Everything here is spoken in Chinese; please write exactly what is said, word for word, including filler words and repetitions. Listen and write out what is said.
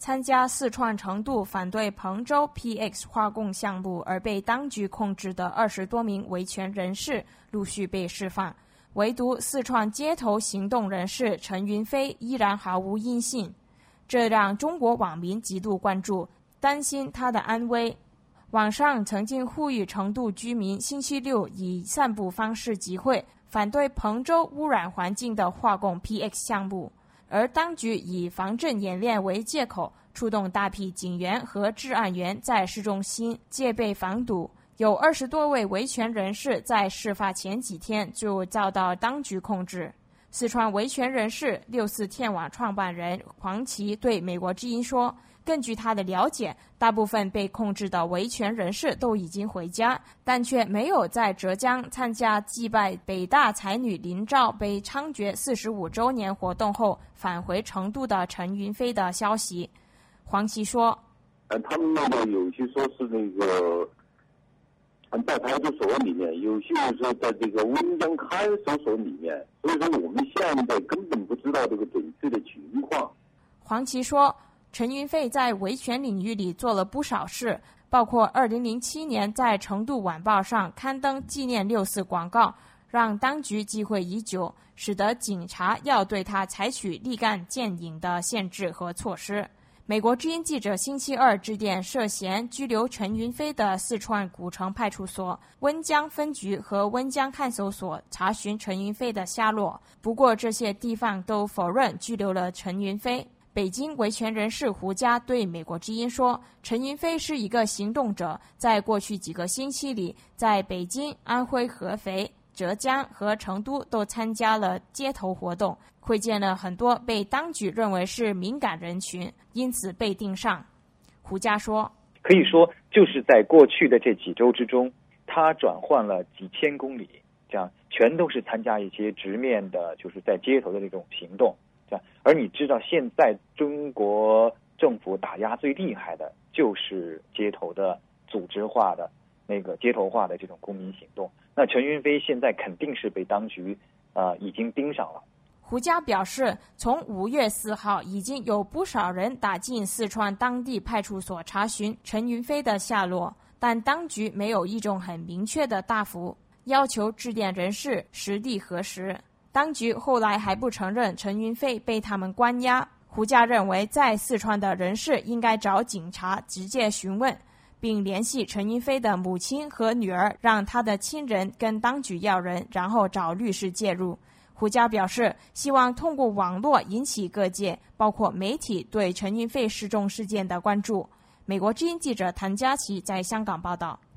参加四川成都反对彭州 P X 化工项目而被当局控制的二十多名维权人士陆续被释放，唯独四川街头行动人士陈云飞依然毫无音信，这让中国网民极度关注，担心他的安危。网上曾经呼吁成都居民星期六以散步方式集会，反对彭州污染环境的化工 P X 项目，而当局以防震演练为借口，出动大批警员和治安员在市中心戒备防堵。有二十多位维权人士在事发前几天就遭到当局控制。四川维权人士六四天网创办人黄琦对美国之音说，根据他的了解，大部分被控制的维权人士都已经回家，但却没有在浙江参加祭拜北大才女林兆被枪决四十五周年活动后返回成都的陈云飞的消息。黄琦说， 呃，他们那个有些说是那个在派出所里面，有些是在这个温江看守所里面，所以说我们现在根本不知道这个准确的情况。 黄琦说，陈云飞在维权领域里做了不少事，包括二零零七年在成都晚报上刊登纪念六四广告，让当局忌讳已久，使得警察要对他采取立竿见影的限制和措施。美国之音记者星期二致电涉嫌拘留陈云飞的四川古城派出所、温江分局和温江看守所，查询陈云飞的下落。不过这些地方都否认拘留了陈云飞。北京维权人士胡佳对美国之音说，陈云飞是一个行动者，在过去几个星期里，在北京、安徽合肥、浙江和成都都参加了街头活动，会见了很多被当局认为是敏感人群，因此被盯上。胡佳说， 可以说就是在过去的这几周之中，他转换了几千公里，这样全都是参加一些直面的，就是在街头的这种行动。这样，而你知道现在中国政府打压最厉害的就是街头的组织化的那个街头化的这种公民行动。那陈云飞现在肯定是被当局呃已经盯上了。 胡佳表示，从五月四号已经有不少人打进四川当地派出所查询陈云飞的下落，但当局没有一种很明确的答复，要求致电人士实地核实。当局后来还不承认陈云飞被他们关押。胡佳认为，在四川的人士应该找警察直接询问，并联系陈云飞的母亲和女儿，让他的亲人跟当局要人，然后找律师介入。胡佳表示，希望通过网络引起各界，包括媒体对陈云飞失踪事件的关注。美国之音记者谭佳琪在香港报道。